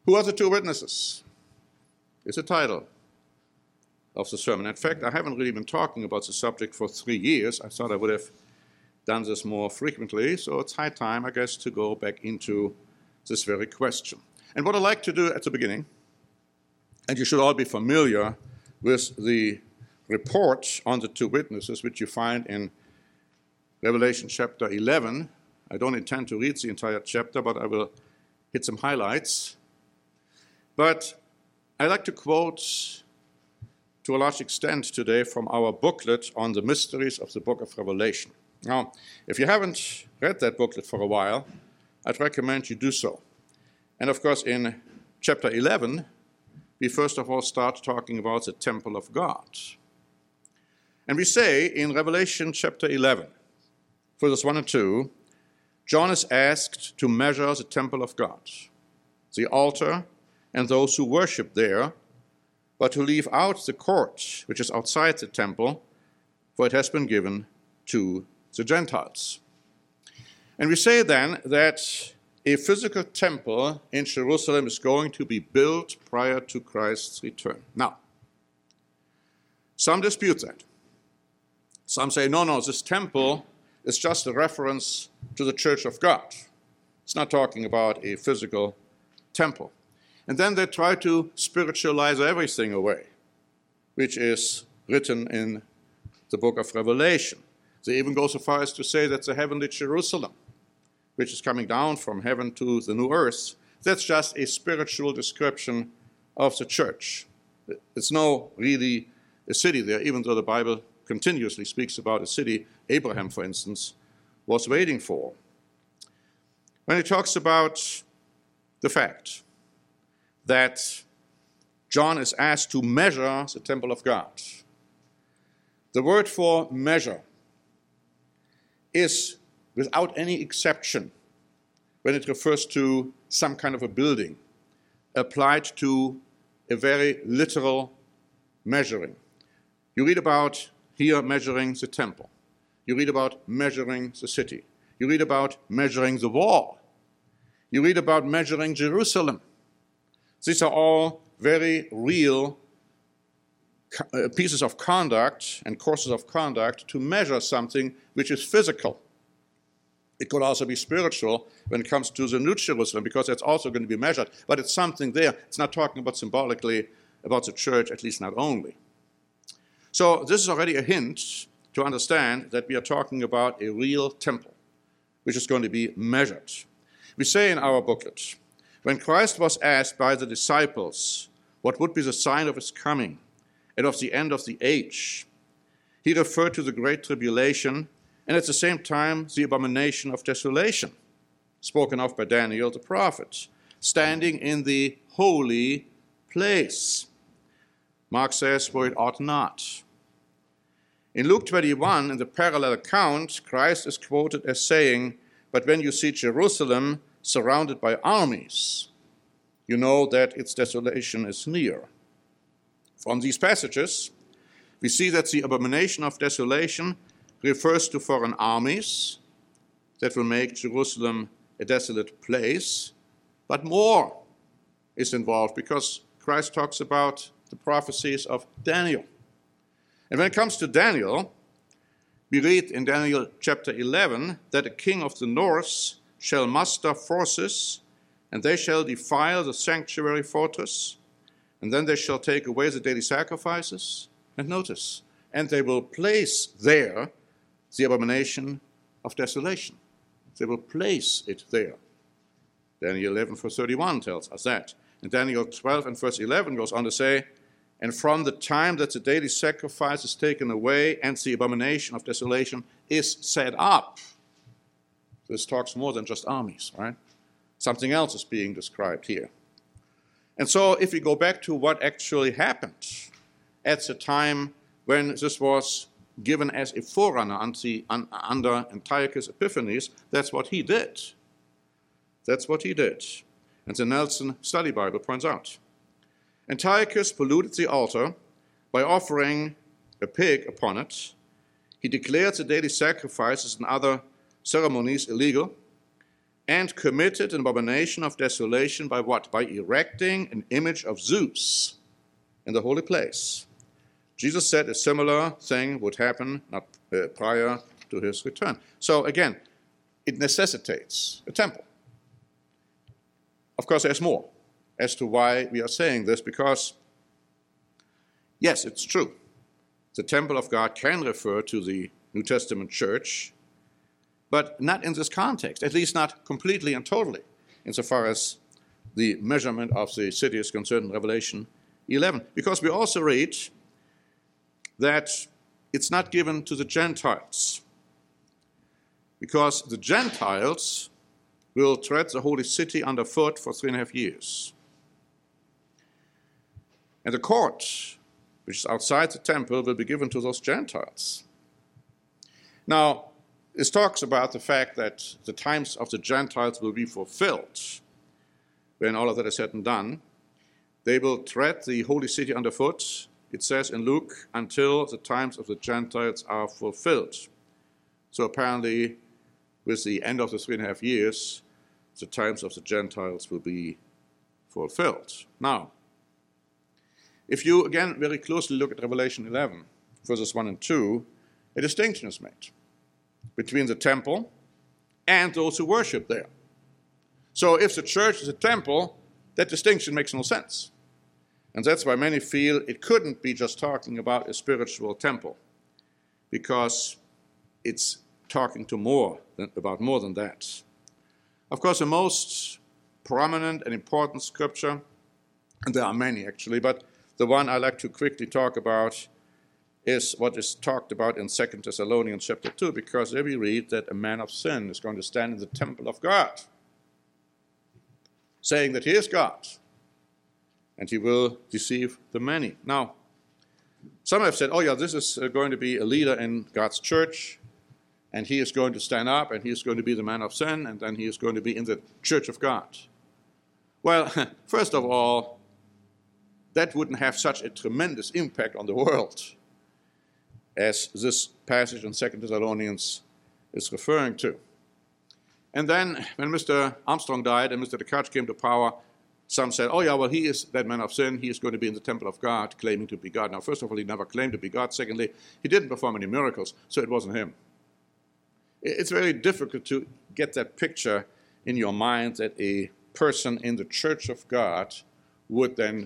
Who are the two witnesses? Is the title of the sermon. In fact, I haven't really been talking about the subject for 3 years. I thought I would have done this more frequently, so it's high time, I guess, to go back into this very question. And what I like to do at the beginning, and you should all be familiar with the report on the two witnesses, which you find in Revelation chapter 11. I don't intend to read the entire chapter, but I will hit some highlights. But I like to quote to a large extent today from our booklet on the mysteries of the book of Revelation. Now, if you haven't read that booklet for a while, I'd recommend you do so. And of course, in chapter 11, we first of all start talking about the temple of God. And we say in Revelation chapter 11, verses 1 and 2, John is asked to measure the temple of God, the altar, and those who worship there, but to leave out the court, which is outside the temple, for it has been given to the Gentiles. And we say then that a physical temple in Jerusalem is going to be built prior to Christ's return. Now, some dispute that. Some say, no, this temple is just a reference to the Church of God. It's not talking about a physical temple. And then they try to spiritualize everything away, which is written in the book of Revelation. They even go so far as to say that the heavenly Jerusalem, which is coming down from heaven to the new earth, that's just a spiritual description of the church. It's no really a city there, even though the Bible continuously speaks about a city Abraham, for instance, was waiting for. When he talks about the fact that John is asked to measure the temple of God, the word for measure is without any exception, when it refers to some kind of a building, applied to a very literal measuring. You read about here measuring the temple. You read about measuring the city. You read about measuring the wall. You read about measuring Jerusalem. These are all very real pieces of conduct and courses of conduct to measure something which is physical. It could also be spiritual when it comes to the New Jerusalem, because that's also going to be measured. But it's something there. It's not talking about symbolically about the church, at least not only. So this is already a hint to understand that we are talking about a real temple, which is going to be measured. We say in our booklet, when Christ was asked by the disciples what would be the sign of his coming and of the end of the age, he referred to the great tribulation and at the same time the abomination of desolation, spoken of by Daniel the prophet, standing in the holy place. Mark says, where it ought not. In Luke 21, in the parallel account, Christ is quoted as saying, but when you see Jerusalem surrounded by armies, you know that its desolation is near. From these passages, we see that the abomination of desolation refers to foreign armies that will make Jerusalem a desolate place, but more is involved because Christ talks about the prophecies of Daniel. And when it comes to Daniel, we read in Daniel chapter 11 that a king of the north shall muster forces, and they shall defile the sanctuary fortress, and then they shall take away the daily sacrifices. And notice, and they will place there the abomination of desolation. They will place it there. Daniel 11 verse 31 tells us that. And Daniel 12 and verse 11 goes on to say, and from the time that the daily sacrifice is taken away and the abomination of desolation is set up. This talks more than just armies, right? Something else is being described here. And so if we go back to what actually happened at the time when this was given as a forerunner under Antiochus Epiphanes, that's what he did. That's what he did. And the Nelson Study Bible points out. Antiochus polluted the altar by offering a pig upon it. He declared the daily sacrifices and other ceremonies illegal. and committed an abomination of desolation by what? By erecting an image of Zeus in the holy place. Jesus said a similar thing would happen not prior to his return. So again, it necessitates a temple. Of course, there's more as to why we are saying this, because, yes, it's true. The temple of God can refer to the New Testament church, but not in this context, at least not completely and totally, insofar as the measurement of the city is concerned in Revelation 11. Because we also read that it's not given to the Gentiles, because the Gentiles will tread the holy city underfoot for 3.5 years. And the court, which is outside the temple, will be given to those Gentiles. Now, this talks about the fact that the times of the Gentiles will be fulfilled. When all of that is said and done, they will tread the holy city underfoot, it says in Luke, until the times of the Gentiles are fulfilled. So apparently, with the end of the 3.5 years, the times of the Gentiles will be fulfilled. Now, if you, again, very closely look at Revelation 11, verses 1 and 2, a distinction is made between the temple and those who worship there. So if the church is a temple, that distinction makes no sense. And that's why many feel it couldn't be just talking about a spiritual temple, because it's talking about more than that. Of course, the most prominent and important scripture, and there are many actually, but the one I like to quickly talk about is what is talked about in 2 Thessalonians chapter 2, because there we read that a man of sin is going to stand in the temple of God, saying that he is God, and he will deceive the many. Now, some have said, oh yeah, this is going to be a leader in God's church, and he is going to stand up, and he is going to be the man of sin, and then he is going to be in the church of God. Well, first of all, that wouldn't have such a tremendous impact on the world as this passage in 2 Thessalonians is referring to. And then when Mr. Armstrong died and Mr. Descartes came to power, some said, oh yeah, well, he is that man of sin, he is going to be in the temple of God, claiming to be God. Now, first of all, he never claimed to be God. Secondly, he didn't perform any miracles, so it wasn't him. It's very difficult to get that picture in your mind that a person in the church of God would then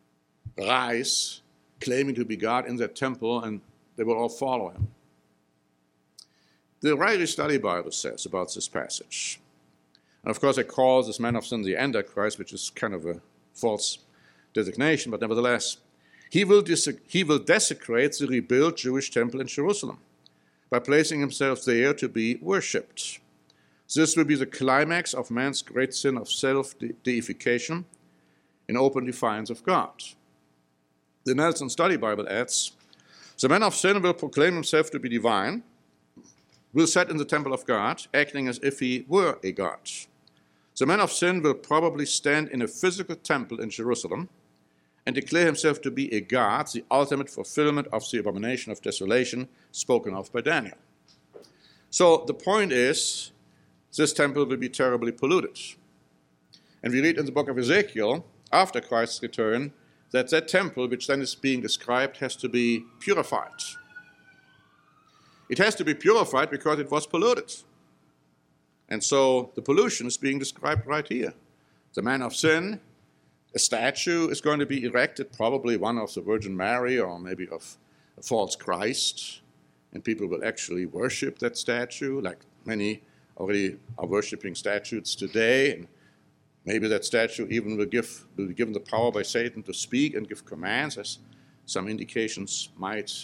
rise, claiming to be God in that temple, and they will all follow him. The Ryrie Study Bible says about this passage, and of course it calls this man of sin the Antichrist, which is kind of a false designation, but nevertheless, he will desecrate the rebuilt Jewish temple in Jerusalem by placing himself there to be worshipped. This will be the climax of man's great sin of self-deification in open defiance of God. The Nelson Study Bible adds, the man of sin will proclaim himself to be divine, will sit in the temple of God, acting as if he were a god. The man of sin will probably stand in a physical temple in Jerusalem and declare himself to be a god, the ultimate fulfillment of the abomination of desolation spoken of by Daniel. So the point is, this temple will be terribly polluted. And we read in the book of Ezekiel, after Christ's return, that that temple, which then is being described, has to be purified. It has to be purified because it was polluted. And so the pollution is being described right here. The man of sin, a statue is going to be erected, probably one of the Virgin Mary or maybe of a false Christ, and people will actually worship that statue, like many already are worshiping statues today. And maybe that statue even will be given the power by Satan to speak and give commands, as some indications might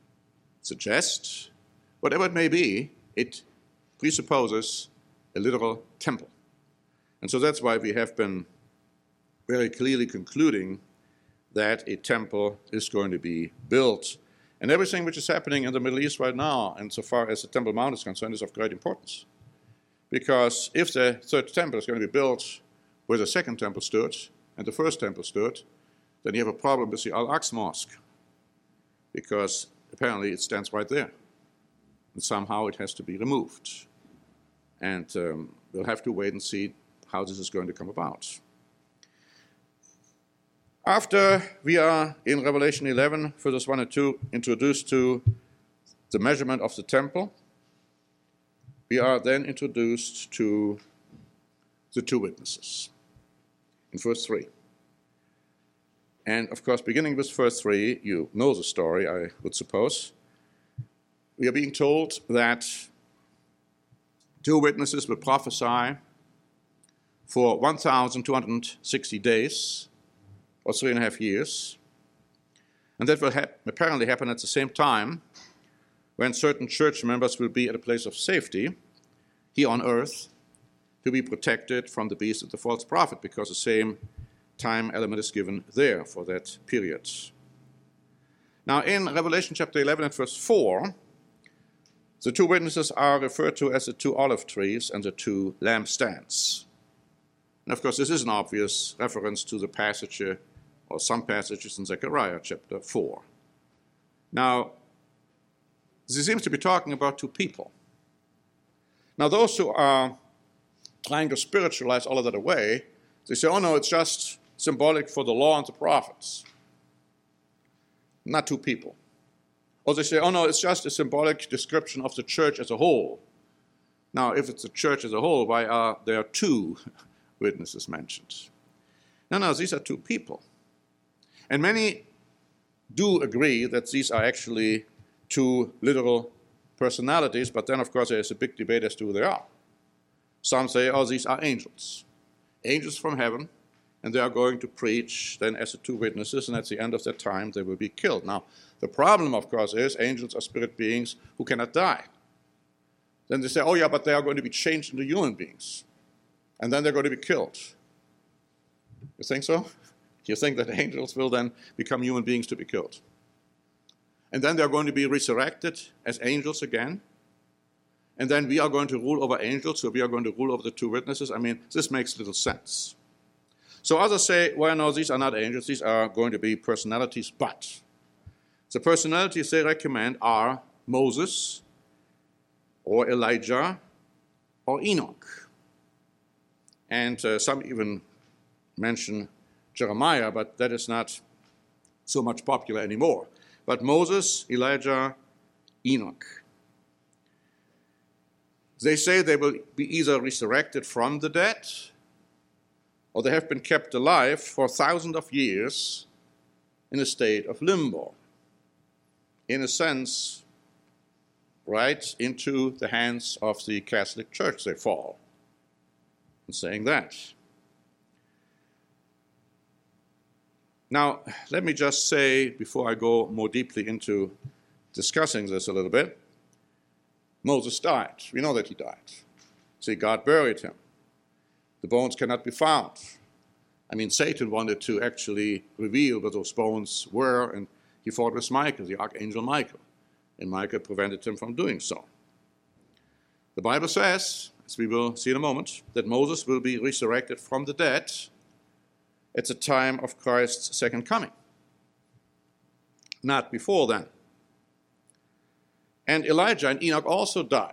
suggest. Whatever it may be, it presupposes a literal temple. And so that's why we have been very clearly concluding that a temple is going to be built. And everything which is happening in the Middle East right now, insofar as the Temple Mount is concerned, is of great importance. Because if the third temple is going to be built where the second temple stood and the first temple stood, then you have a problem with the Al-Aqsa Mosque, because apparently it stands right there, and somehow it has to be removed. And we'll have to wait and see how this is going to come about. After we are in Revelation 11, verses 1 and 2, introduced to the measurement of the temple, we are then introduced to the two witnesses in verse 3. And of course, beginning with verse 3, you know the story, I would suppose. We are being told that two witnesses will prophesy for 1,260 days, or 3.5 years. And that will apparently happen at the same time when certain church members will be at a place of safety here on earth to be protected from the beast of the false prophet, because the same time element is given there for that period. Now, in Revelation chapter 11 and verse 4, the two witnesses are referred to as the two olive trees and the two lampstands. And of course, this is an obvious reference to the passage, or some passages in Zechariah chapter 4. Now, this seems to be talking about two people. Now, those who are trying to spiritualize all of that away, they say, oh no, it's just symbolic for the law and the prophets. Not two people. Or they say, oh no, it's just a symbolic description of the church as a whole. Now, if it's the church as a whole, why are there two witnesses mentioned? No, these are two people. And many do agree that these are actually two literal personalities, but then, of course, there's a big debate as to who they are. Some say, oh, these are angels. Angels from heaven, and they are going to preach then as the two witnesses, and at the end of that time, they will be killed. Now, the problem, of course, is angels are spirit beings who cannot die. Then they say, oh, yeah, but they are going to be changed into human beings, and then they're going to be killed. You think so? You think that angels will then become human beings to be killed? And then they're going to be resurrected as angels again. And then we are going to rule over angels, so we are going to rule over the two witnesses. I mean, this makes little sense. So others say, well, no, these are not angels. These are going to be personalities, but the personalities they recommend are Moses, or Elijah, or Enoch. And some even mention Jeremiah, but that is not so much popular anymore. But Moses, Elijah, Enoch. They say they will be either resurrected from the dead, or they have been kept alive for thousands of years in a state of limbo. In a sense, right into the hands of the Catholic Church they fall, in saying that. Now, let me just say, before I go more deeply into discussing this a little bit, Moses died. We know that he died. See, God buried him. The bones cannot be found. I mean, Satan wanted to actually reveal what those bones were, and he fought with Michael, the archangel Michael, and Michael prevented him from doing so. The Bible says, as we will see in a moment, that Moses will be resurrected from the dead at the time of Christ's second coming, not before then. And Elijah and Enoch also died,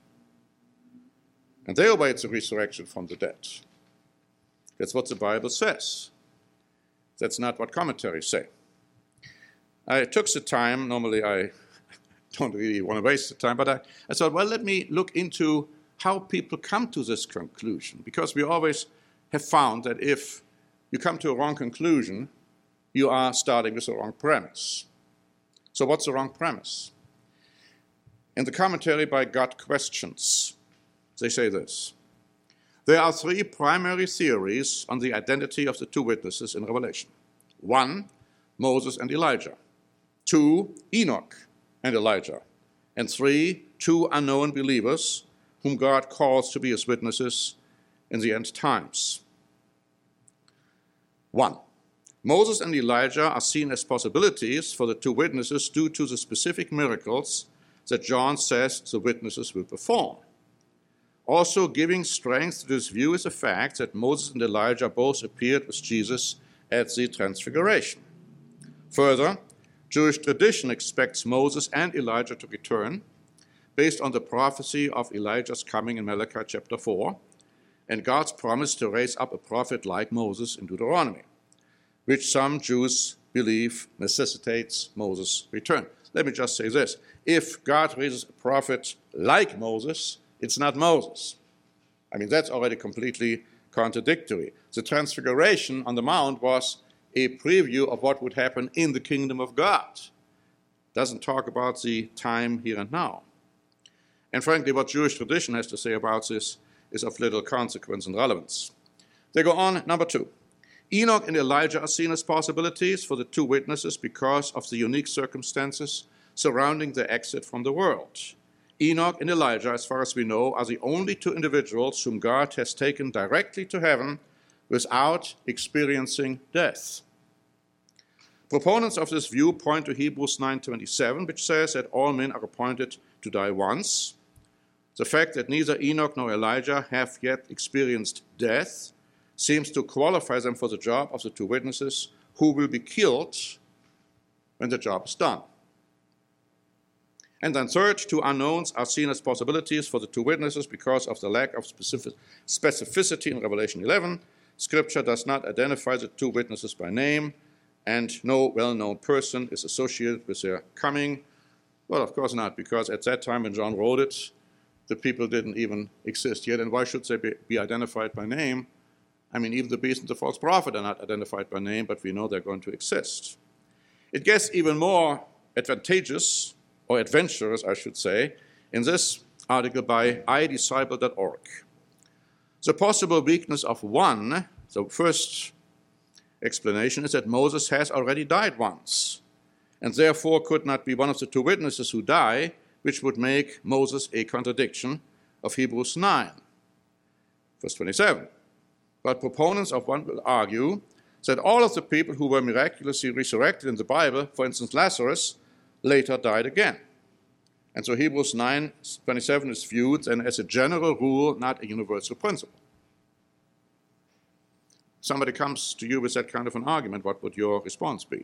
and they await the resurrection from the dead. That's what the Bible says. That's not what commentaries say. I took the time, normally I don't really want to waste the time, but I thought, well, let me look into how people come to this conclusion, because we always have found that if you come to a wrong conclusion, you are starting with the wrong premise. So what's the wrong premise? In the commentary by God Questions, they say this: there are three primary theories on the identity of the two witnesses in Revelation. 1, Moses and Elijah. 2, Enoch and Elijah. And 3, 2 unknown believers whom God calls to be his witnesses in the end times. 1, Moses and Elijah are seen as possibilities for the two witnesses due to the specific miracles that John says the witnesses will perform. Also giving strength to this view is the fact that Moses and Elijah both appeared with Jesus at the Transfiguration. Further, Jewish tradition expects Moses and Elijah to return, based on the prophecy of Elijah's coming in Malachi chapter 4, and God's promise to raise up a prophet like Moses in Deuteronomy, which some Jews believe necessitates Moses' return. Let me just say this. If God raises a prophet like Moses, it's not Moses. I mean, that's already completely contradictory. The Transfiguration on the Mount was a preview of what would happen in the kingdom of God. Doesn't talk about the time here and now. And frankly, what Jewish tradition has to say about this is of little consequence and relevance. They go on, number 2. Enoch and Elijah are seen as possibilities for the two witnesses because of the unique circumstances surrounding their exit from the world. Enoch and Elijah, as far as we know, are the only two individuals whom God has taken directly to heaven without experiencing death. Proponents of this view point to Hebrews 9:27, which says that all men are appointed to die once. The fact that neither Enoch nor Elijah have yet experienced death seems to qualify them for the job of the two witnesses who will be killed when the job is done. And then third, two unknowns are seen as possibilities for the two witnesses because of the lack of specificity in Revelation 11. Scripture does not identify the two witnesses by name, and no well-known person is associated with their coming. Well, of course not, because at that time when John wrote it, the people didn't even exist yet, and why should they be identified by name? I mean, even the beast and the false prophet are not identified by name, but we know they're going to exist. It gets even more advantageous, or adventurous, I should say, in this article by idisciple.org. The possible weakness of one, the first explanation, is that Moses has already died once, and therefore could not be one of the two witnesses who die, which would make Moses a contradiction of Hebrews 9, verse 27. But proponents of one will argue that all of the people who were miraculously resurrected in the Bible, for instance Lazarus, later died again. And so Hebrews 9:27 is viewed then as a general rule, not a universal principle. Somebody comes to you with that kind of an argument, what would your response be?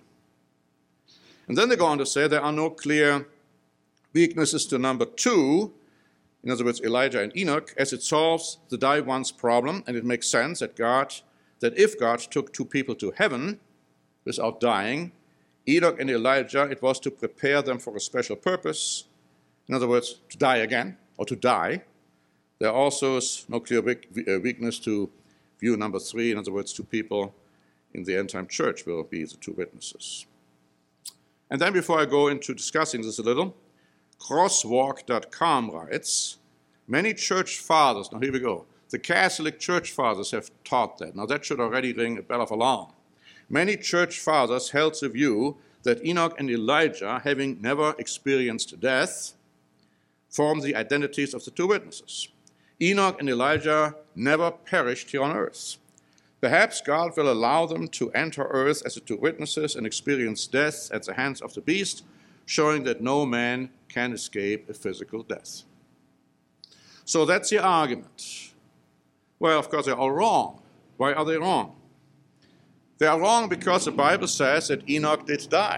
And then they go on to say there are no clear weaknesses to number 2, in other words, Elijah and Enoch, as it solves the die once problem, and it makes sense that if God took two people to heaven without dying, Enoch and Elijah, it was to prepare them for a special purpose, in other words, to die again, or to die. There also is no clear weakness to view number 3, in other words, two people in the end-time church will be the two witnesses. And then before I go into discussing this a little, Crosswalk.com writes, many church fathers, now here we go, the Catholic church fathers have taught that. Now that should already ring a bell of alarm. Many church fathers held the view that Enoch and Elijah, having never experienced death, form the identities of the two witnesses. Enoch and Elijah never perished here on earth. Perhaps God will allow them to enter earth as the two witnesses and experience death at the hands of the beast, showing that no man can escape a physical death. So that's the argument. Well, of course, they're all wrong. Why are they wrong? They are wrong because the Bible says that Enoch did die.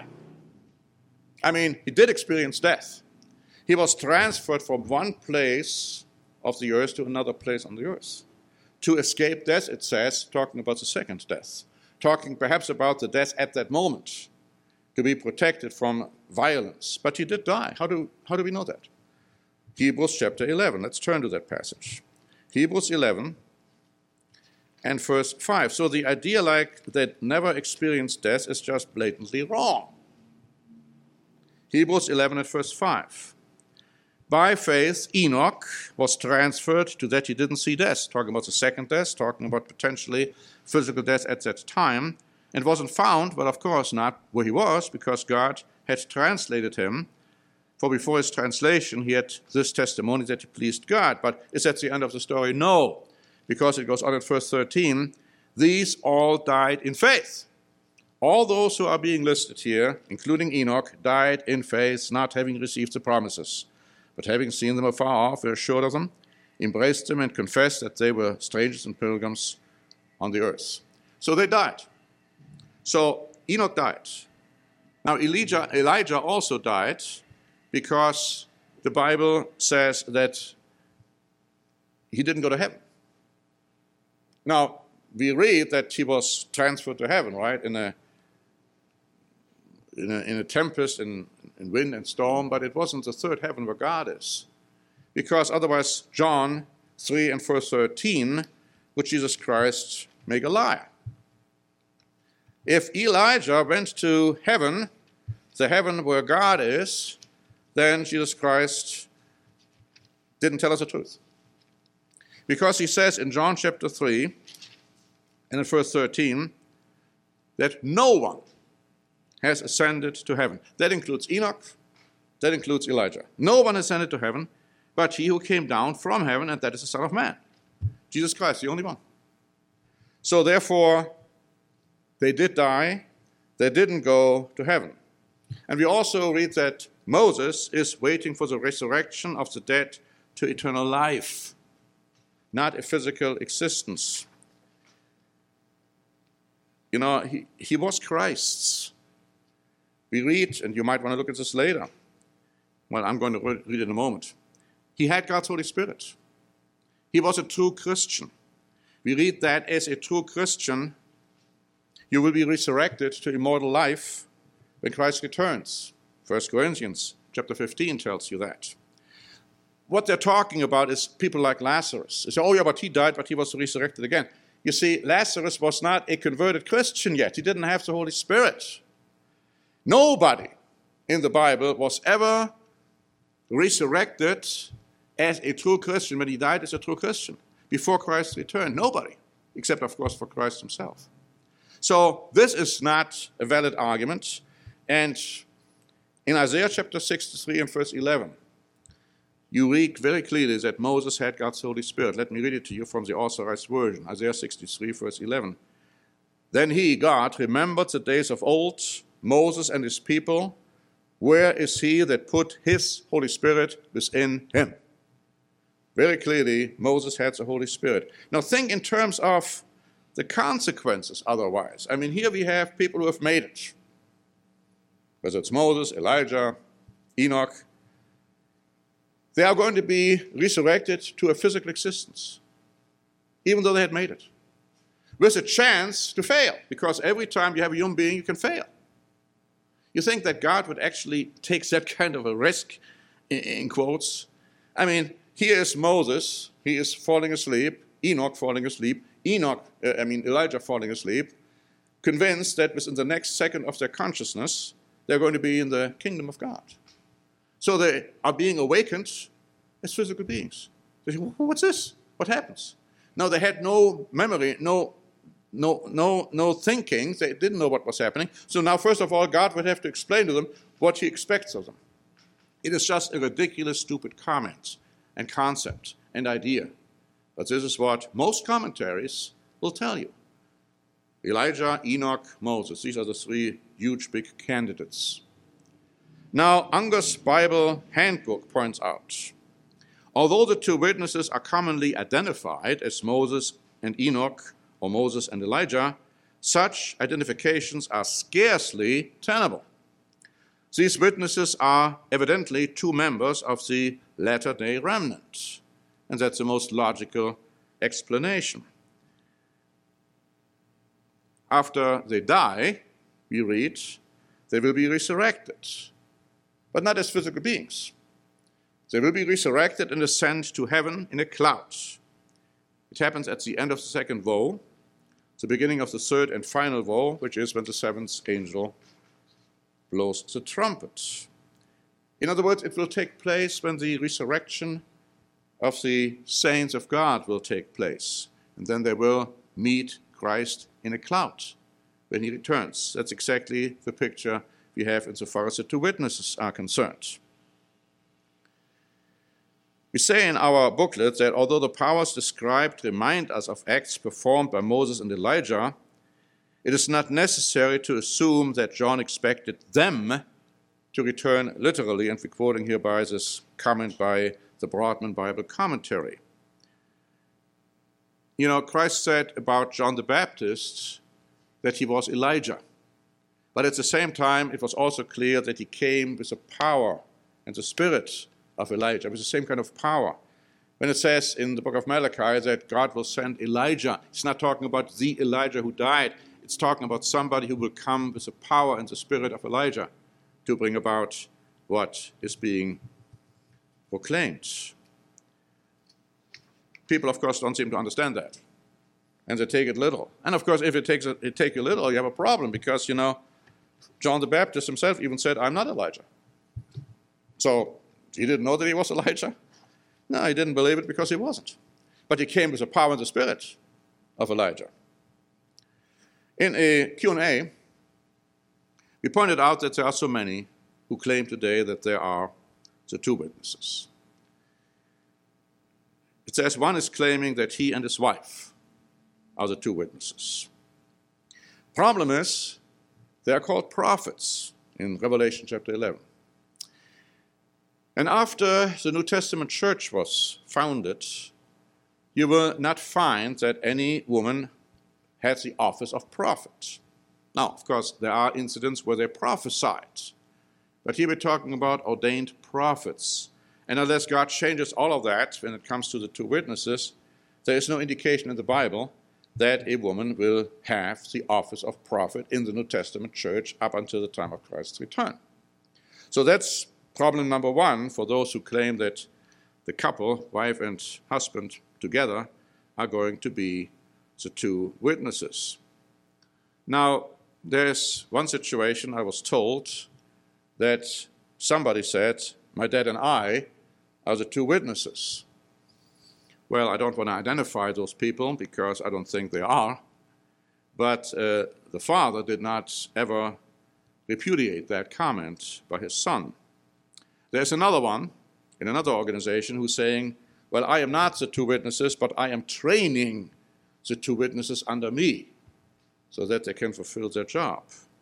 I mean, he did experience death. He was transferred from one place of the earth to another place on the earth. To escape death, it says, talking about the second death, talking perhaps about the death at that moment, to be protected from violence. But he did die. How do we know that? Hebrews chapter 11. Let's turn to that passage. Hebrews 11 and verse 5. So the idea like that never experienced death is just blatantly wrong. Hebrews 11 and verse 5. By faith, Enoch was transferred to that he didn't see death, talking about the second death, talking about potentially physical death at that time, and wasn't found, but of course not where he was, because God had translated him. For before his translation, he had this testimony that he pleased God. But is that the end of the story? No, because it goes on in verse 13, these all died in faith. All those who are being listed here, including Enoch, died in faith, not having received the promises, but having seen them afar off, were assured of them, embraced them, and confessed that they were strangers and pilgrims on the earth. So they died. So Enoch died. Now Elijah also died because the Bible says that he didn't go to heaven. Now, we read that he was transferred to heaven, right, in a tempest, in wind and storm, but it wasn't the third heaven where God is. Because otherwise, John 3 and verse 13, would Jesus Christ make a liar? If Elijah went to heaven, the heaven where God is, then Jesus Christ didn't tell us the truth. Because he says in John chapter 3 and in verse 13 that no one has ascended to heaven. That includes Enoch, that includes Elijah. No one ascended to heaven but he who came down from heaven, and that is the Son of Man. Jesus Christ, the only one. So therefore, they did die, they didn't go to heaven. And we also read that Moses is waiting for the resurrection of the dead to eternal life, not a physical existence. You know, he was Christ's. We read, and you might want to look at this later. Well, I'm going to read in a moment. He had God's Holy Spirit. He was a true Christian. We read that as a true Christian, you will be resurrected to immortal life when Christ returns. 1 Corinthians chapter 15 tells you that. What they're talking about is people like Lazarus. They say, oh yeah, but he died, but he was resurrected again. You see, Lazarus was not a converted Christian yet. He didn't have the Holy Spirit. Nobody in the Bible was ever resurrected as a true Christian when he died as a true Christian before Christ returned. Nobody, except, of course, for Christ himself. So this is not a valid argument. And in Isaiah chapter 63 and verse 11, you read very clearly that Moses had God's Holy Spirit. Let me read it to you from the Authorized Version, Isaiah 63, verse 11. Then he, God, remembered the days of old, Moses and his people. Where is he that put his Holy Spirit within him? Very clearly, Moses had the Holy Spirit. Now think in terms of the consequences otherwise. I mean, here we have people who have made it. Whether it's Moses, Elijah, Enoch, they are going to be resurrected to a physical existence, even though they had made it, with a chance to fail, because every time you have a human being, you can fail. You think that God would actually take that kind of a risk, in quotes? I mean, here is Moses, he is falling asleep, Enoch falling asleep, Elijah falling asleep, convinced that within the next second of their consciousness, they're going to be in the kingdom of God. So they are being awakened as physical beings. They say, what's this? What happens? Now they had no memory, no thinking. They didn't know what was happening. So now, first of all, God would have to explain to them what he expects of them. It is just a ridiculous, stupid comment and concept and idea. But this is what most commentaries will tell you. Elijah, Enoch, Moses. These are the three huge, big candidates. Now, Unger's Bible Handbook points out, although the two witnesses are commonly identified as Moses and Enoch, or Moses and Elijah, such identifications are scarcely tenable. These witnesses are evidently two members of the latter-day remnant, and that's the most logical explanation. After they die, we read, they will be resurrected, but not as physical beings. They will be resurrected and ascend to heaven in a cloud. It happens at the end of the second woe, the beginning of the third and final woe, which is when the seventh angel blows the trumpet. In other words, it will take place when the resurrection of the saints of God will take place. And then they will meet Christ in a cloud when he returns. That's exactly the picture we have insofar as the two witnesses are concerned. We say in our booklet that although the powers described remind us of acts performed by Moses and Elijah, it is not necessary to assume that John expected them to return literally, and we're quoting hereby this comment by the Broadman Bible Commentary. You know, Christ said about John the Baptist that he was Elijah. But at the same time, it was also clear that he came with the power and the spirit of Elijah, with the same kind of power. When it says in the book of Malachi that God will send Elijah, it's not talking about the Elijah who died. It's talking about somebody who will come with the power and the spirit of Elijah to bring about what is being proclaimed. People, of course, don't seem to understand that, and they take it literal. And, of course, if it takes you literal, you have a problem because, John the Baptist himself even said, I'm not Elijah. So he didn't know that he was Elijah? No, he didn't believe it because he wasn't. But he came with the power and the spirit of Elijah. In a Q&A, we pointed out that there are so many who claim today that there are the two witnesses. It says one is claiming that he and his wife are the two witnesses. Problem is, they are called prophets in Revelation chapter 11. And after the New Testament church was founded, you will not find that any woman had the office of prophet. Now, of course, there are incidents where they prophesied. But here we're talking about ordained prophets. And unless God changes all of that when it comes to the two witnesses, there is no indication in the Bible that a woman will have the office of prophet in the New Testament church up until the time of Christ's return. So that's problem number one for those who claim that the couple, wife and husband together, are going to be the two witnesses. Now, there's one situation I was told that somebody said, my dad and I are the two witnesses. Well, I don't want to identify those people because I don't think they are, but the father did not ever repudiate that comment by his son. There's another one in another organization who's saying, well, I am not the two witnesses, but I am training the two witnesses under me so that they can fulfill their job.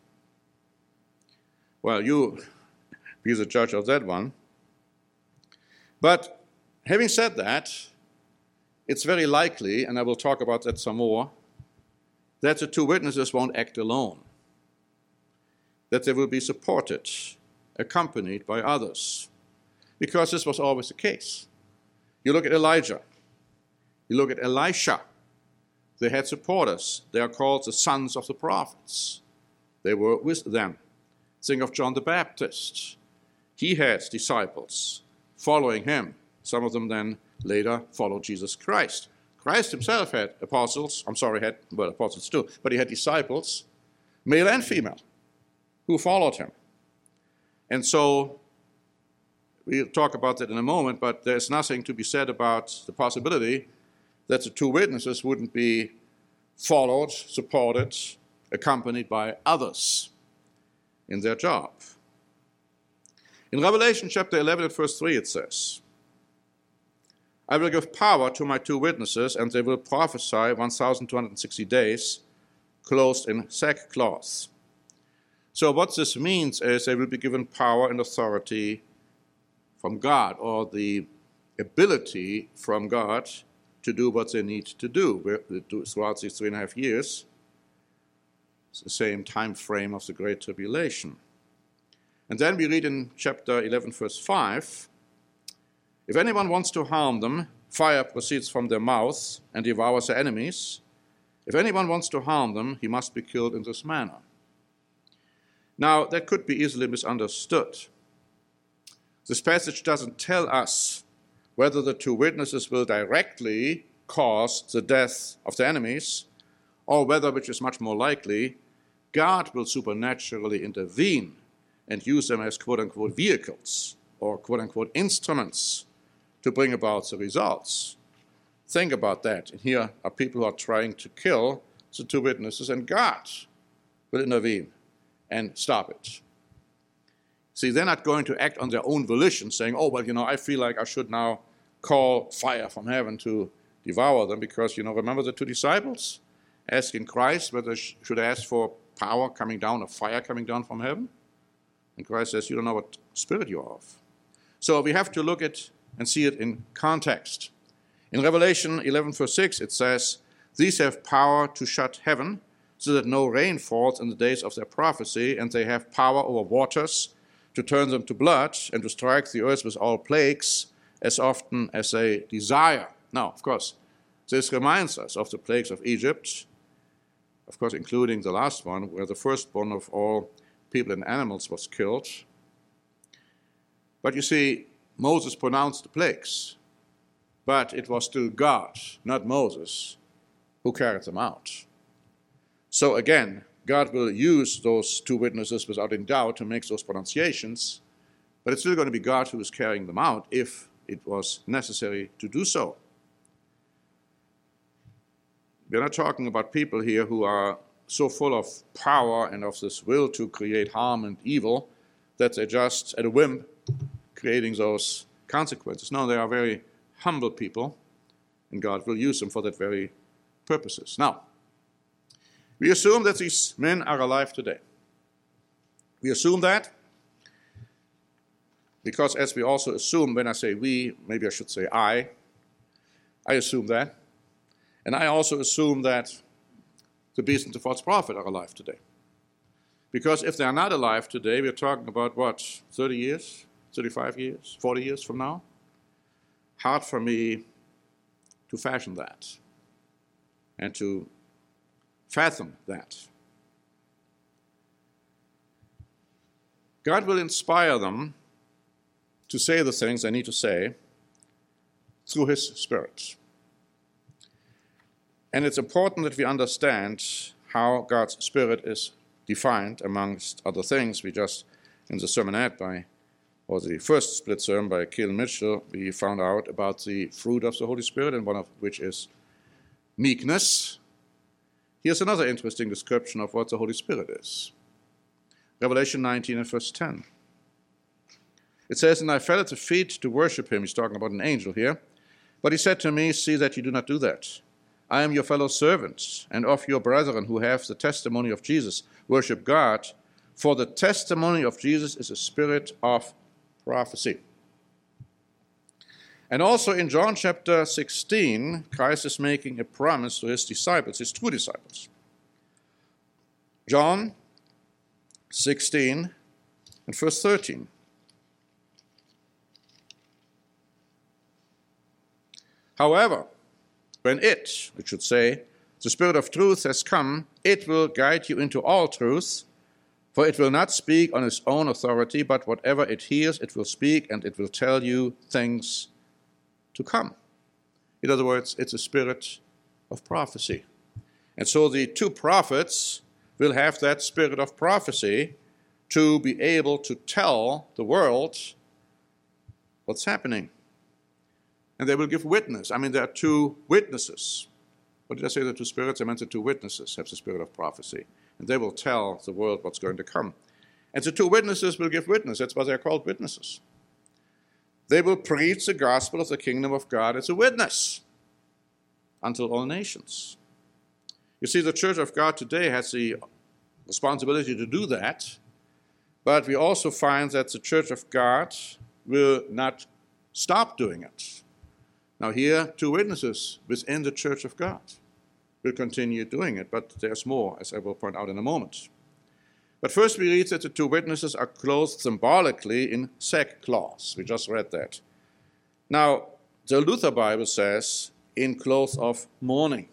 Well, you be the judge of that one. But having said that, it's very likely, and I will talk about that some more, that the two witnesses won't act alone, that they will be supported, accompanied by others, because this was always the case. You look at Elijah, you look at Elisha, they had supporters. They are called the sons of the prophets. They were with them. Think of John the Baptist. He had disciples following him. Some of them then later followed Jesus Christ. Christ himself had apostles, apostles too, but he had disciples, male and female, who followed him. And so, we'll talk about that in a moment, but there's nothing to be said about the possibility that the two witnesses wouldn't be followed, supported, accompanied by others in their job. In Revelation chapter 11 and verse 3 it says, I will give power to my two witnesses, and they will prophesy 1,260 days, clothed in sackcloth. So what this means is they will be given power and authority from God, or the ability from God to do what they need to do throughout these 3.5 years. It's the same time frame of the Great Tribulation. And then we read in chapter 11, verse 5, if anyone wants to harm them, fire proceeds from their mouth and devours their enemies. If anyone wants to harm them, he must be killed in this manner. Now, that could be easily misunderstood. This passage doesn't tell us whether the two witnesses will directly cause the death of their enemies, or whether, which is much more likely, God will supernaturally intervene and use them as quote-unquote vehicles or quote-unquote instruments to bring about the results. Think about that. And here are people who are trying to kill the two witnesses, and God will intervene and stop it. See, they're not going to act on their own volition, saying, oh, well, I feel like I should now call fire from heaven to devour them, because, remember the two disciples asking Christ whether they should ask for power coming down, or fire coming down from heaven? And Christ says, you don't know what spirit you're of. So we have to look at and see it in context. In Revelation 11, verse 6, it says, these have power to shut heaven, so that no rain falls in the days of their prophecy, and they have power over waters to turn them to blood and to strike the earth with all plagues as often as they desire. Now, of course, this reminds us of the plagues of Egypt, of course, including the last one, where the firstborn of all people and animals was killed. But you see, Moses pronounced the plagues, but it was still God, not Moses, who carried them out. So again, God will use those two witnesses without any doubt to make those pronunciations, but it's still going to be God who is carrying them out if it was necessary to do so. We're not talking about people here who are so full of power and of this will to create harm and evil that they're just at a whim creating those consequences. No, they are very humble people, and God will use them for that very purposes. Now, we assume that these men are alive today. We assume that because, as we also assume, when I say we, maybe I should say I assume that. And I also assume that the beast and the false prophet are alive today. Because if they are not alive today, we're talking about what, 30 years, 35 years, 40 years from now? Hard for me to fashion that and to fathom that. God will inspire them to say the things they need to say through His Spirit. And it's important that we understand how God's Spirit is defined, amongst other things. We just, in the sermonette or the first split sermon by Keelan Mitchell, we found out about the fruit of the Holy Spirit, and one of which is meekness. Here's another interesting description of what the Holy Spirit is. Revelation 19 and verse 10. It says, "And I fell at the feet to worship him." He's talking about an angel here. "But he said to me, 'See that you do not do that. I am your fellow servant and of your brethren who have the testimony of Jesus. Worship God, for the testimony of Jesus is a spirit of prophecy.'" And also in John chapter 16, Christ is making a promise to his disciples, his true disciples. John 16 and verse 13. "However, when it should say, the Spirit of truth has come, it will guide you into all truth, for it will not speak on its own authority, but whatever it hears, it will speak, and it will tell you things to come." In other words, it's a spirit of prophecy. And so the two prophets will have that spirit of prophecy to be able to tell the world what's happening. And they will give witness. I mean, there are two witnesses. What did I say, the two spirits? I meant the two witnesses have the spirit of prophecy. And they will tell the world what's going to come. And the two witnesses will give witness. That's why they're called witnesses. They will preach the gospel of the kingdom of God as a witness unto all nations. You see, the Church of God today has the responsibility to do that, but we also find that the Church of God will not stop doing it. Now here, two witnesses within the Church of God will continue doing it, but there's more, as I will point out in a moment. But first we read that the two witnesses are clothed symbolically in sackcloth. We just read that. Now, the Luther Bible says, in clothes of mourning.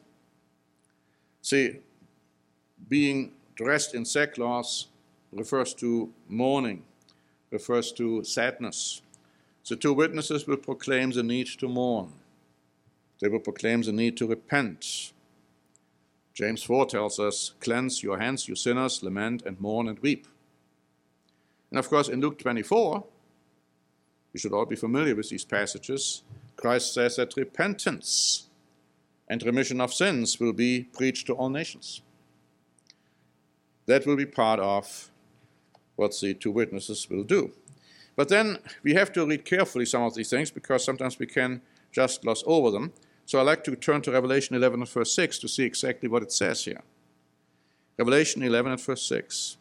See, being dressed in sackcloth refers to mourning, refers to sadness. The two witnesses will proclaim the need to mourn. They will proclaim the need to repent. James 4 tells us, "Cleanse your hands, you sinners, lament and mourn and weep." And of course, in Luke 24, we should all be familiar with these passages, Christ says that repentance and remission of sins will be preached to all nations. That will be part of what the two witnesses will do. But then we have to read carefully some of these things, because sometimes we can just gloss over them. So I'd like to turn to Revelation 11 and verse 6 to see exactly what it says here. Revelation 11 and verse 6.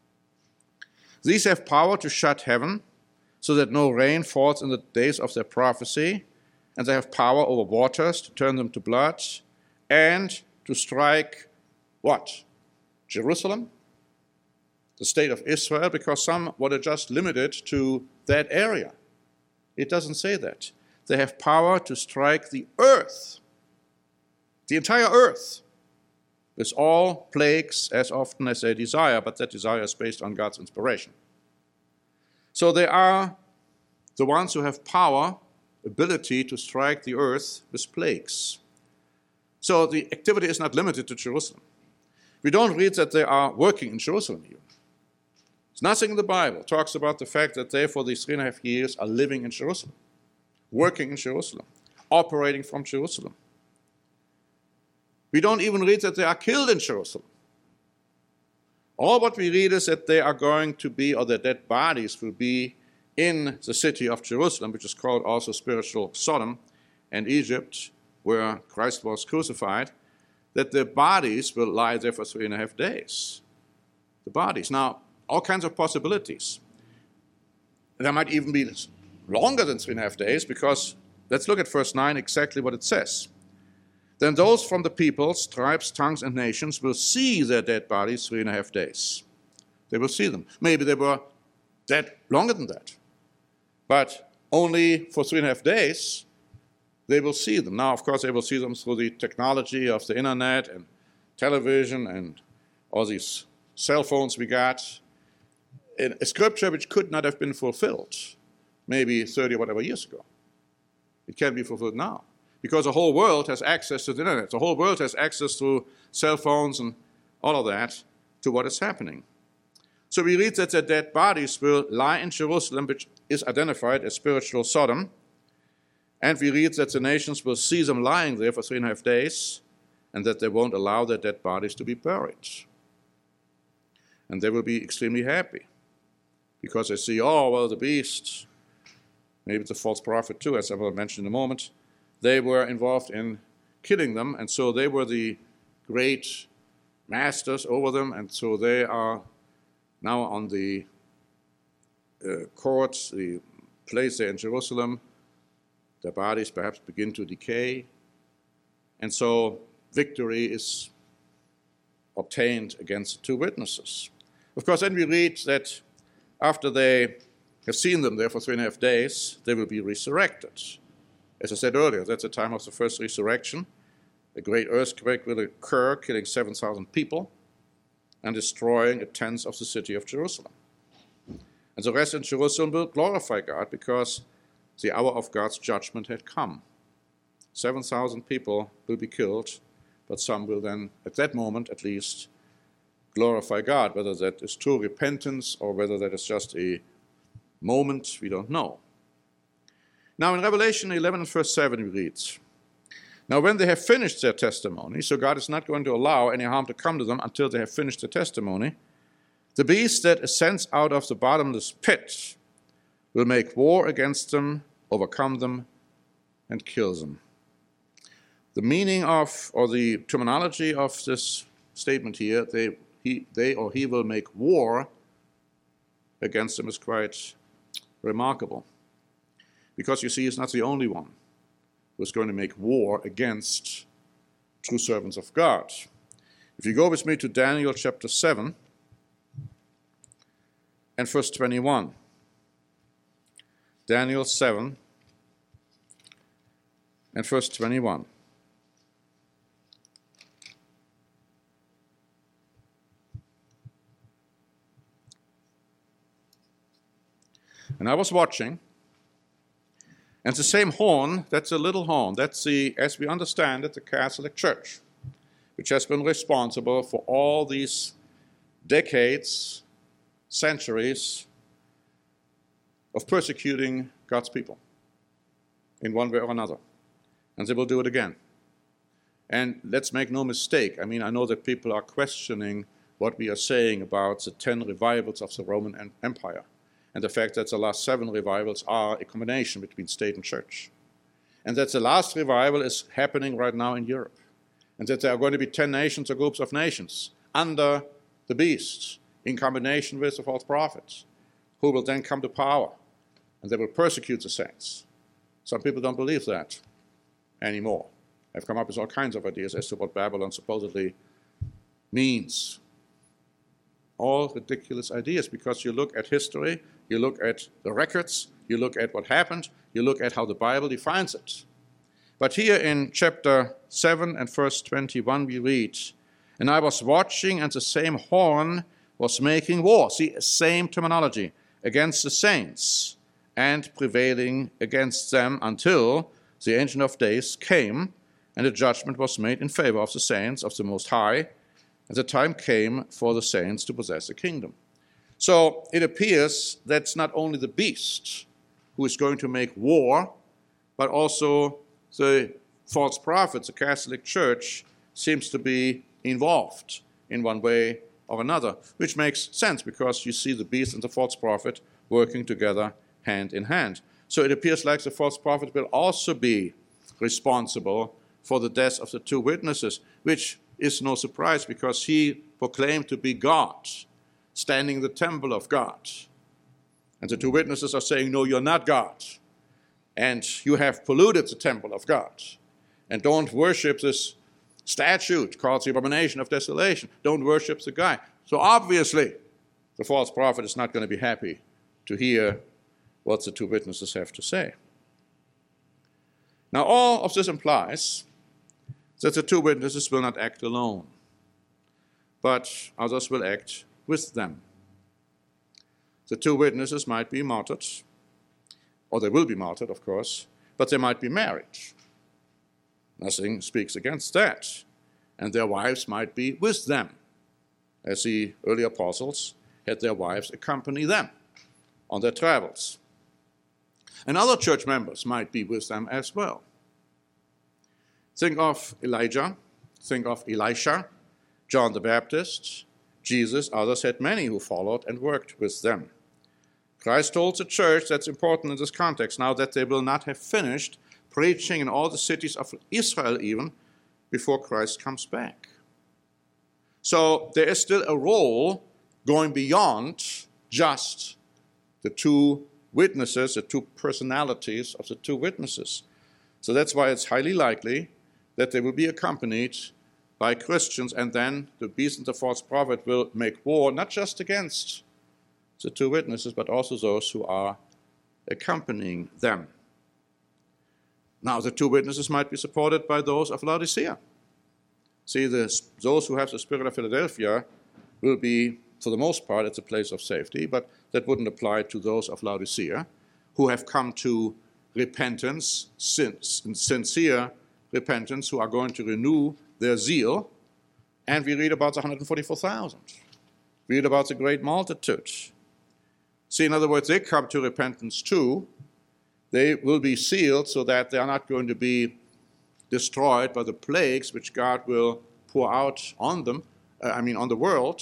"These have power to shut heaven, so that no rain falls in the days of their prophecy, and they have power over waters to turn them to blood, and to strike" what? Jerusalem the state of Israel, because some want to just limit it to that area. It doesn't say that. They have power to strike the earth, the entire earth, with all plagues as often as they desire, but that desire is based on God's inspiration. So they are the ones who have power, ability to strike the earth with plagues. So the activity is not limited to Jerusalem. We don't read that they are working in Jerusalem even. There's nothing in the Bible that talks about the fact that they, for these 3.5 years, are living in Jerusalem, working in Jerusalem, operating from Jerusalem. We don't even read that they are killed in Jerusalem. All what we read is that they are going to be, or their dead bodies will be, in the city of Jerusalem, which is called also spiritual Sodom and Egypt, where Christ was crucified, that their bodies will lie there for 3.5 days. The bodies. Now, all kinds of possibilities. There might even be longer than 3.5 days, because let's look at verse 9, exactly what it says. Then those from the peoples, tribes, tongues, and nations will see their dead bodies 3.5 days. They will see them. Maybe they were dead longer than that. But only for 3.5 days, they will see them. Now, of course, they will see them through the technology of the internet and television and all these cell phones we got. In a scripture which could not have been fulfilled maybe 30 or whatever years ago. It can be fulfilled now. Because the whole world has access to the internet. The whole world has access to cell phones and all of that to what is happening. So we read that their dead bodies will lie in Jerusalem, which is identified as spiritual Sodom. And we read that the nations will see them lying there for 3.5 days, and that they won't allow their dead bodies to be buried. And they will be extremely happy, because they see, oh, well, the beast, maybe the false prophet too, as I will mention in a moment, they were involved in killing them, and so they were the great masters over them, and so they are now on the court, the place there in Jerusalem. Their bodies perhaps begin to decay, and so victory is obtained against the two witnesses. Of course, then we read that after they have seen them there for 3.5 days, they will be resurrected. As I said earlier, that's the time of the first resurrection. A great earthquake will occur, killing 7,000 people and destroying a tenth of the city of Jerusalem. And the rest in Jerusalem will glorify God, because the hour of God's judgment had come. 7,000 people will be killed, but some will then, at that moment at least, glorify God. Whether that is true repentance or whether that is just a moment, we don't know. Now in Revelation 11 and verse 7 we read, now when they have finished their testimony, so God is not going to allow any harm to come to them until they have finished their testimony, the beast that ascends out of the bottomless pit will make war against them, overcome them, and kill them. The meaning of, or the terminology of this statement here, they or he will make war against them, is quite remarkable. Because you see, he's not the only one who's going to make war against true servants of God. If you go with me to Daniel chapter 7 and verse 21. Daniel 7 and verse 21. And I was watching, and the same horn, that's a little horn, that's the, as we understand it, the Catholic Church, which has been responsible for all these decades, centuries of persecuting God's people in one way or another. And they will do it again. And let's make no mistake, I mean, I know that people are questioning what we are saying about the 10 revivals of the Roman Empire, and the fact that the last 7 revivals are a combination between state and church. And that the last revival is happening right now in Europe. And that there are going to be 10 nations or groups of nations under the beast, in combination with the false prophets, who will then come to power, and they will persecute the saints. Some people don't believe that anymore. They've come up with all kinds of ideas as to what Babylon supposedly means. All ridiculous ideas, because you look at history, you look at the records, you look at what happened, you look at how the Bible defines it. But here in chapter 7 and verse 21 we read, "And I was watching, and the same horn was making war," see, same terminology, "against the saints, and prevailing against them until the Ancient of Days came, and a judgment was made in favor of the saints of the Most High, and the time came for the saints to possess the kingdom." So it appears that's not only the beast who is going to make war, but also the false prophets, the Catholic Church, seems to be involved in one way or another, which makes sense because you see the beast and the false prophet working together hand in hand. So it appears like the false prophet will also be responsible for the death of the two witnesses, which is no surprise because he proclaimed to be God, standing in the temple of God. And the two witnesses are saying, "No, you're not God. And you have polluted the temple of God. And don't worship this statute called the abomination of desolation. Don't worship the guy." So obviously, the false prophet is not going to be happy to hear what the two witnesses have to say. Now, all of this implies that the two witnesses will not act alone, but others will act with them. The two witnesses might be martyred, or they will be martyred, of course, but they might be married. Nothing speaks against that. And their wives might be with them, as the early apostles had their wives accompany them on their travels. And other church members might be with them as well. Think of Elijah, think of Elisha, John the Baptist, Jesus. Others had many who followed and worked with them. Christ told the church, that's important in this context now, that they will not have finished preaching in all the cities of Israel even before Christ comes back. So there is still a role going beyond just the two witnesses, the two personalities of the two witnesses. So that's why it's highly likely that they will be accompanied by Christians, and then the beast and the false prophet will make war, not just against the two witnesses, but also those who are accompanying them. Now, the two witnesses might be supported by those of Laodicea. See, those who have the spirit of Philadelphia will be, for the most part, at the place of safety, but that wouldn't apply to those of Laodicea who have come to repentance, sincere repentance, who are going to renew their zeal. And we read about the 144,000. We read about the great multitude. See, in other words, they come to repentance too. They will be sealed so that they are not going to be destroyed by the plagues which God will pour out on them, on the world.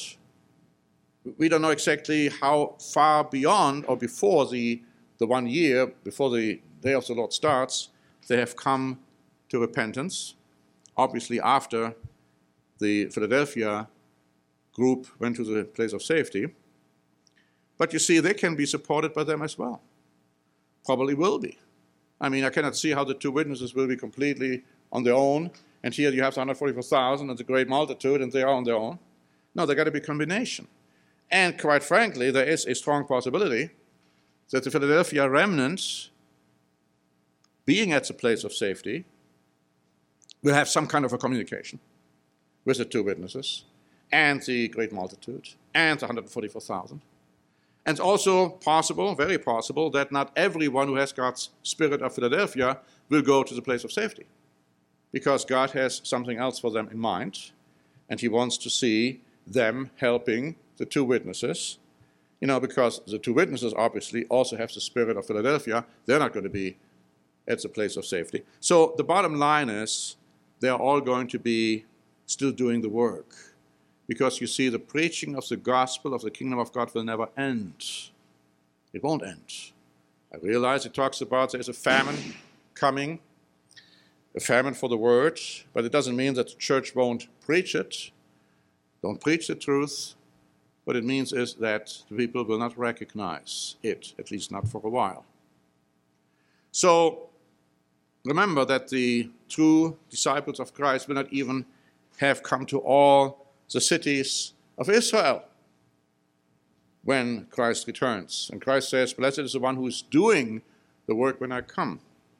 We don't know exactly how far beyond or before the 1 year, before the day of the Lord starts, they have come to repentance. Obviously, after the Philadelphia group went to the place of safety. But you see, they can be supported by them as well. Probably will be. I cannot see how the two witnesses will be completely on their own, and here you have the 144,000 and the great multitude, and they are on their own. No, there got to be a combination. And quite frankly, there is a strong possibility that the Philadelphia remnant, being at the place of safety, will have some kind of a communication with the two witnesses and the great multitude and the 144,000. And it's also possible, very possible, that not everyone who has God's spirit of Philadelphia will go to the place of safety, because God has something else for them in mind, and he wants to see them helping the two witnesses, because the two witnesses obviously also have the spirit of Philadelphia. They're not going to be at the place of safety. So the bottom line is they're all going to be still doing the work, because you see, the preaching of the gospel of the kingdom of God will never end. It won't end. I realize it talks about there's a famine coming, a famine for the word, but it doesn't mean that the church won't preach it, don't preach the truth. What it means is that the people will not recognize it, at least not for a while. So remember that the true disciples of Christ will not even have come to all the cities of Israel. when Christ returns. And Christ says, blessed is the one who is doing the work when I come.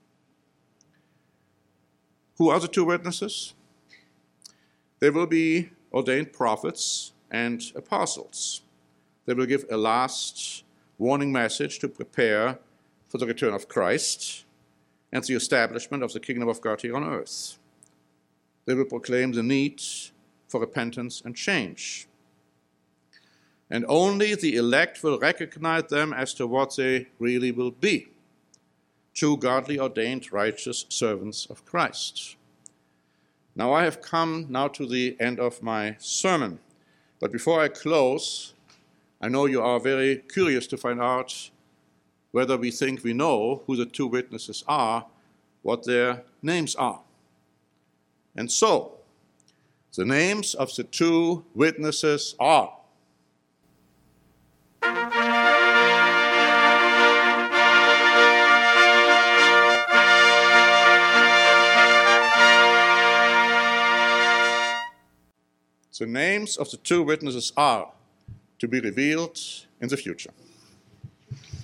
Who are the two witnesses? They will be ordained prophets and apostles. They will give a last warning message to prepare for the return of Christ and the establishment of the kingdom of God here on earth. They will proclaim the need for repentance and change. And only the elect will recognize them as to what they really will be: true, godly, ordained, righteous servants of Christ. Now I have come now to the end of my sermon. But before I close, I know you are very curious to find out whether we think we know who the two witnesses are, what their names are. And so, the names of the two witnesses are: the names of the two witnesses are to be revealed in the future.